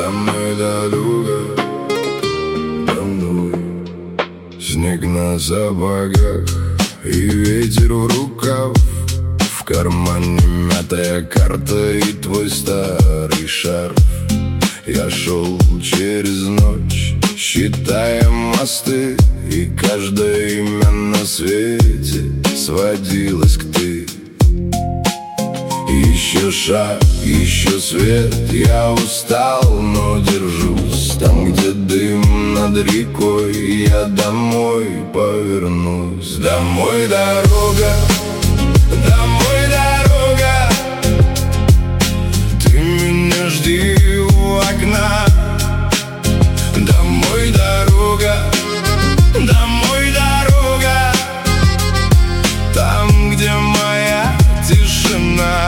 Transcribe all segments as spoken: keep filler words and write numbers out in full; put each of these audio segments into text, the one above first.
домой, дорога домой. Снег на сапогах и ветер в рукав, в кармане мятая карта и твой старый шарф. Я шел через ночь, считая мосты, и каждое имя на свете сводилось к ты. Еще шаг, еще свет, я устал, но держусь. Там, где дым над рекой, я домой повернусь. Домой дорога, домой дорога, ты меня жди у окна. Домой дорога, домой дорога, там, где моя тишина.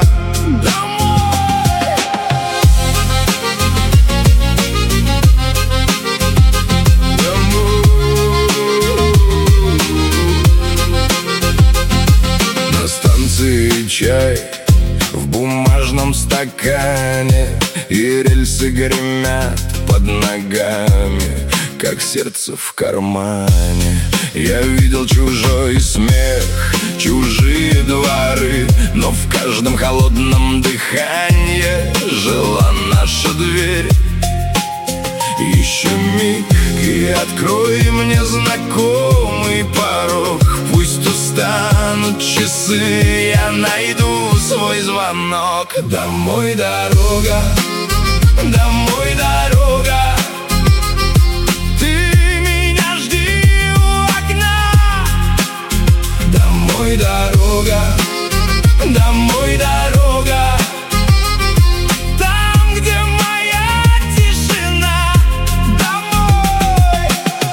Чай в бумажном стакане, и рельсы гремят под ногами, как сердце в кармане. Я видел чужой смех, чужие дворы, но в каждом холодном дыхании жила наша дверь. Еще миг, и открой мне знакомый порог. Пусть устанут часы, я найду свой звонок. Домой дорога, домой дорога, ты меня жди у окна. Домой дорога, домой дорога, там, где моя тишина. Домой.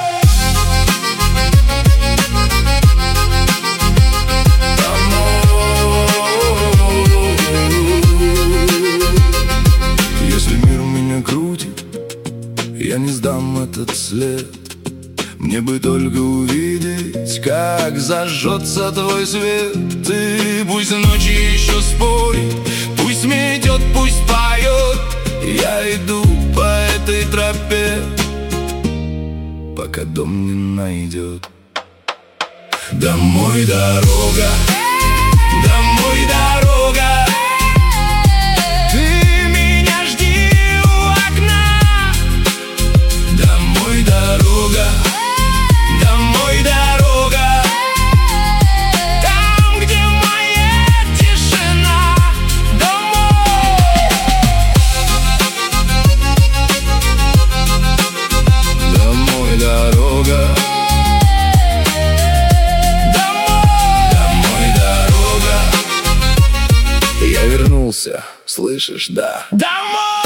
Если мир меня крутит, я не сдам этот след. Мне бы только увидеть, как зажжется твой свет. Ты пусть ночи еще спорит, пусть метет, пусть поет. Я иду по этой тропе, пока дом не найдет. Домой дорога, домой дорога, ты меня жди у окна. Домой дорога, домой дорога, там, где моя тишина. Домой. Домой дорога, домой, домой дорога. Я вернулся, слышишь, да? Домой!